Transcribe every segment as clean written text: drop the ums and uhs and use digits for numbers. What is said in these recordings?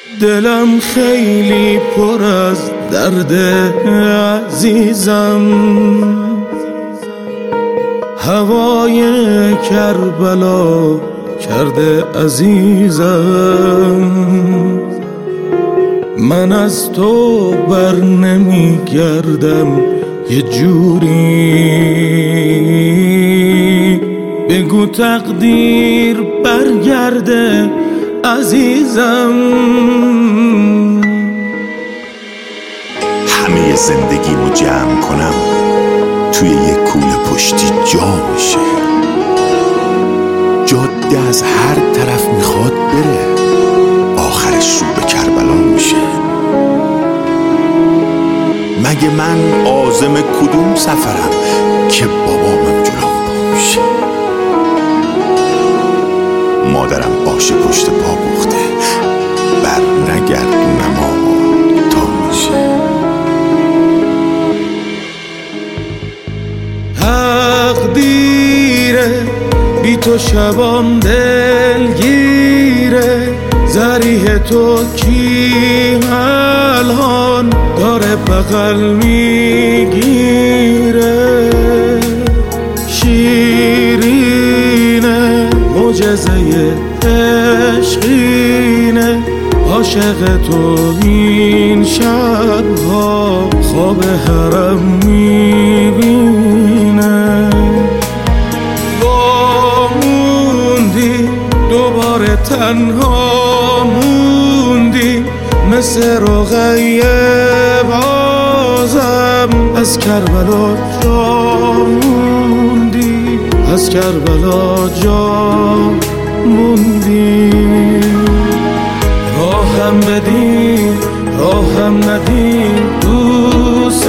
دلم خیلی پر از درد عزیزم، هوای کربلا کرده عزیزم. من از تو بر نمی گردم یه جوری، بگو تقدیر برگرده عزیزم. همه زندگیمو جمع کنم توی یه کوله پشتی جا میشه. جاده از هر طرف میخواد بره، آخرش رو به کربلا میشه. مگه من عازم کدوم سفرم که بابامم جلوم پا میشه؟ مادرم آش پشت پا پخته، بر نگردونم آقا تا میشه. تقدیره بی تو شبام دلگیره، ذریح تو کی الان داره بغل میگیره. شیرینه معجزه عشقینه، عاشق تو این شبها خواب حرم میبینه. موندی دوباره تنها موندی، مثل رقیه بازم از کربلا جا موندی، از کربلا جا موندی. راهم بدی راهم ندی دوست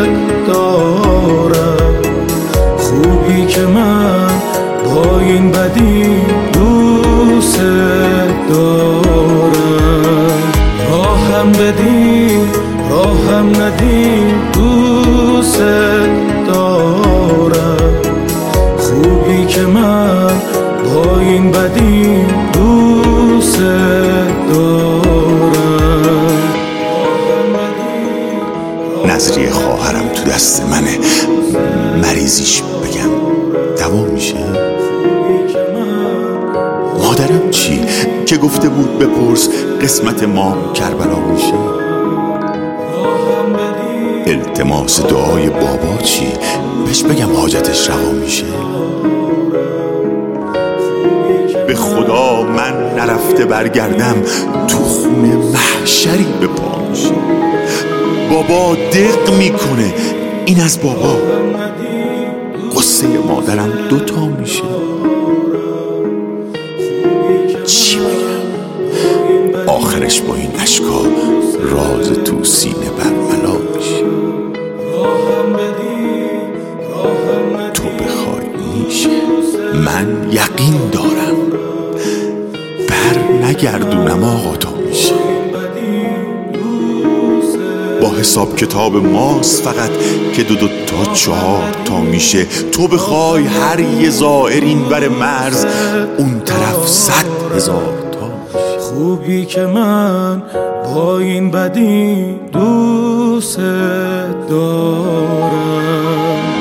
دارم، خوبی که من با این بدی دوست دارم. راهم بدی راهم ندی دوست دارم، خوبی که من با این بدی دوست دارم. نظریه خواهرم تو دست منه، مریضیش بگم دوا میشه؟ مادرم چی که گفته بود بپرس قسمت ما کربلا میشه؟ التماس دعای بابا چی؟ بهش بگم حاجتش روا میشه؟ به خدا من نرفته برگردم تو خونه محشری به پا میشه. بابا دق میکنه، این از بابا. قصه مادرم دوتا میشه. چی بگم؟ آخرش با این اشکا راز تو سینه برملا میشه. تو بخوای میشه، من یقین دارم بر نگردونم آقا تا میشه. با حساب کتاب ماست فقط که 2 تا 4 تا میشه. تو بخوای هر یه زائر این بر مرز، اون طرف 100,000 تا میشه. خوبی که من با این بدی دوست دارم.